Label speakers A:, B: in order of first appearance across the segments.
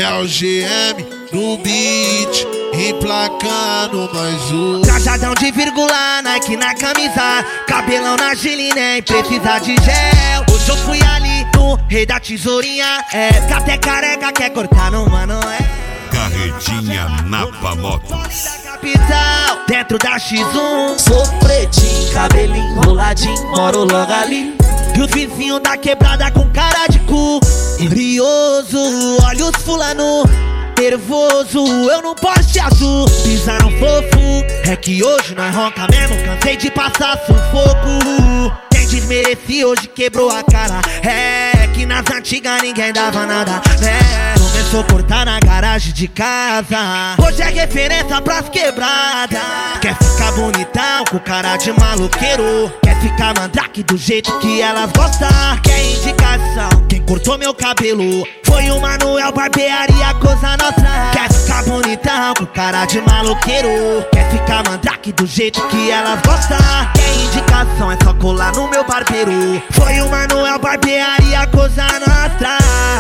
A: É o GM no beat, emplacando mais um.
B: Trajadão de vírgula, Nike na camisa, cabelão na Gili, nem precisa de gel. Hoje eu fui ali no Rei da Tesourinha, que até careca quer cortar no Manoel.
C: Carretinha Napa Motos.
B: Capital, dentro da X1.
D: Sou pretinho, cabelinho enroladinho, moro logo ali.
B: E os vizinhos da quebrada com cara de cu, brioso, olha os fulano nervoso, eu não poste azul. Pisaram fofo, é que hoje nós ronca mesmo, cansei de passar sufoco. Quem desmerecia hoje quebrou a cara, é que nas antigas ninguém dava nada, né? Começou a cortar na garagem de casa, hoje é referência pras quebradas. Quer ficar bonitão com cara de maloqueiro, quer ficar mandrake do jeito que elas gostam. Quer indicação, quem cortou meu cabelo foi o Manuel, barbearia Cosa Nostra. Quer ficar bonitão com cara de maloqueiro, quer ficar mandrake do jeito que elas gostam. Quer indicação, é só colar no meu barbeiro, foi o Manuel, barbearia Cosa Nostra.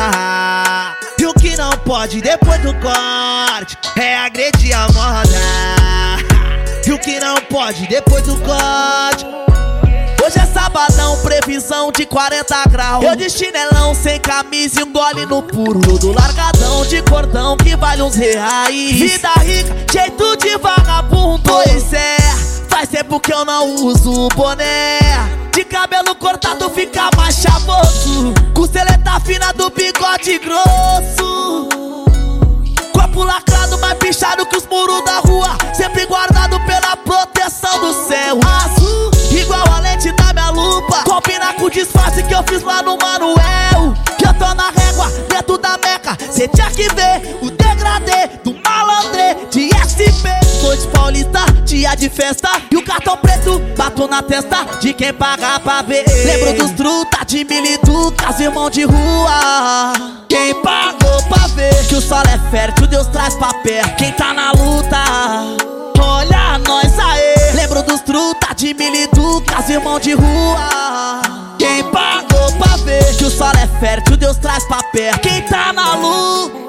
B: E o que não pode depois do corte é agredir a moda. E o que não pode depois do corte.
D: Hoje é sabadão, previsão de 40 graus. Eu de chinelão, sem camisa e um gole no puro. Do largadão de cordão que vale uns reais. Vida rica, jeito de vagabundo. Pois é, faz tempo que eu não uso boné. De cabelo cortado fica mais chavoso, costeleta fina do bigode grosso. Corpo lacrado, mais pichado que os muros da rua, sempre guardado pela proteção do céu azul, igual a lente da minha lupa, combina com o disfarce que eu fiz lá no Manoel. Que eu tô na régua, dentro da meca, cê tinha que ver o degradê do malandrê de SP. Noite paulista, dia de festa, e o cartão preto bato na testa de quem paga pra ver. Lembro dos truta de militutas, irmão de rua, quem pagou pra ver. Que o solo é fértil, Deus traz pra perto quem tá na luta. Olha nós aê. Lembro dos truta de militutas, irmão de rua, quem pagou pra ver. Que o solo é fértil, Deus traz pra perto quem tá na luta.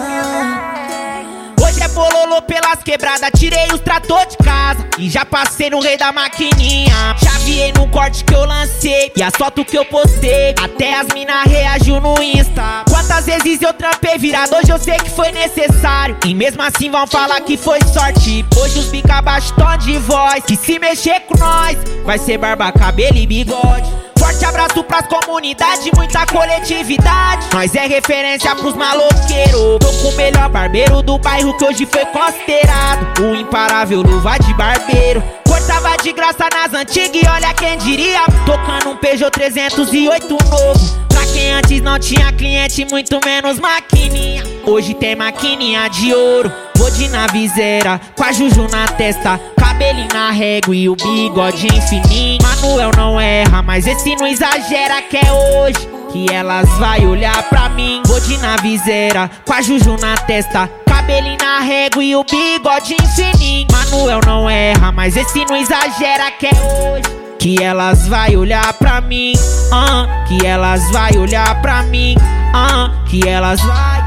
E: Hoje é bololô pelas quebradas, tirei os trator de casa e já passei no Rei da Maquininha. Chaveei no corte que eu lancei e as fotos que eu postei, até as mina reagiu no Insta. Quantas vezes eu trampei virado, hoje eu sei que foi necessário, e mesmo assim vão falar que foi sorte. Hoje os bica abaixo tom de voz, que se mexer com nós vai ser barba, cabelo e bigode. Forte abraço pras comunidades, muita coletividade. Nós é referência pros maloqueiros. Tô com o melhor barbeiro do bairro que hoje foi considerado o imparável luva de barbeiro. Cortava de graça nas antigas e olha quem diria, tocando um Peugeot 308 novo. Pra quem antes não tinha cliente, muito menos maquininha, hoje tem maquininha de ouro. Vou de navizeira, com a Juju na testa, cabelinho na régua e o bigode fininho. Manuel não erra, mas esse não exagera, que é hoje que elas vai olhar pra mim. Vou de navizeira, com a Juju na testa, cabelinho na régua e o bigode fininho. Manuel não erra, mas esse não exagera, que é hoje que elas vai olhar pra mim, que elas vai olhar pra mim, que elas vai,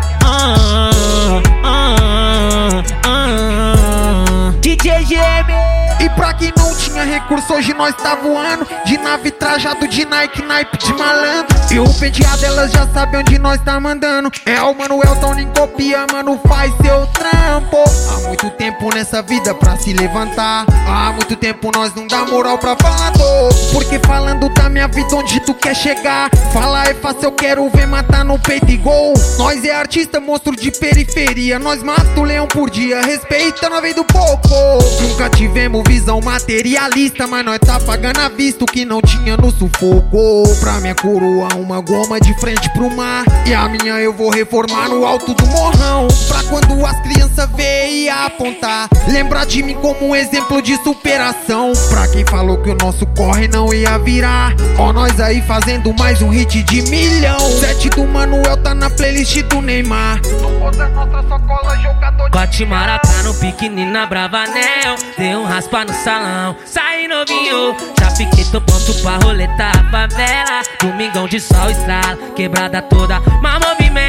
E: DJ GM.
F: E pra quem não tinha recurso, hoje nós tá voando de nave trajado de Nike, naipe de malandro. E o penteado elas já sabem onde nós tá mandando. É o Manuel, então nem copia, mano, faz seu trampo. Há muito tempo nessa vida pra se levantar, há muito tempo nós não dá moral pra falador. Porque falando da minha vida onde tu quer chegar, falar é fácil, eu quero ver matar no peito e gol. Nós é artista, monstro de periferia, nós mata o leão por dia, respeita na vez do pouco. Nunca tivemos visão materialista, mas nós tá pagando à vista o que não tinha no sufoco. Pra minha coroa uma goma de frente pro mar, e a minha eu vou reformar no alto do morrão. Pra quando as crianças verem e apontar, lembrar de mim como um exemplo de superação. Pra quem falou que o nosso corre não ia virar, ó nós aí fazendo mais um hit de milhão. 7 do Manuel tá na playlist do Neymar. No Cosa Nostra só cola jogador.
G: Bate maracá no pequenina Bravanel, deu um raspa no salão, saí novinho, já fiquei tô pronto pra roleta a favela. Domingão de sol estrala, quebrada toda, mau movimento,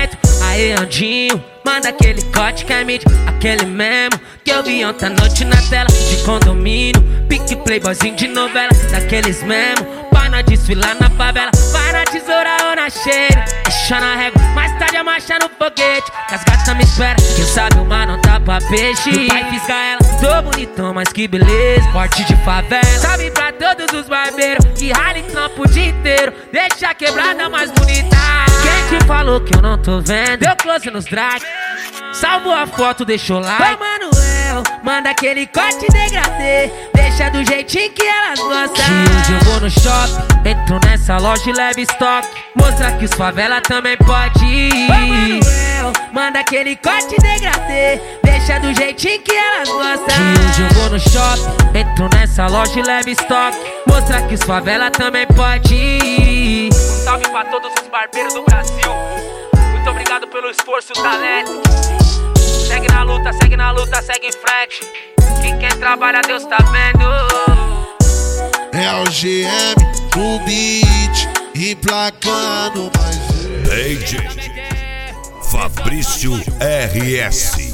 G: Aê, Andinho, manda aquele corte que é mídia, aquele mesmo que eu vi ontem à noite na tela de condomínio. Pique playboyzinho de novela, daqueles mesmo pra nós desfilar na favela. Vai na tesoura ou na cheira, deixa na régua, mais tarde a marcha no foguete. Que as gatas me esperam, quem sabe o mar não tá pra peixe. O pai fisga ela, tô bonitão, mas que beleza. Corte de favela, salve pra todos os barbeiros que rala em campo o dia inteiro, deixa a quebrada mais bonita. Quem te falou que eu não tô vendo? Deu close nos drag, salvo a foto, deixa o like. Ô Manuel, manda aquele corte degradê, deixa do jeitinho que elas gostam. Que hoje eu vou no shopping, entro nessa loja e levo estoque, mostra que os favela também pode ir. Ô Manuel, manda aquele corte degradê, deixa do jeitinho que elas gostam. Que hoje eu vou no shopping, entro nessa loja e levo estoque, mostra que os favela também pode ir. Salve pra todos os barbeiros do Brasil, muito obrigado pelo esforço e o talento. Segue na luta, segue em frente, que quem trabalha Deus tá vendo.
A: É o GM no beat, emplacando mais
C: DJ Fabrício RS.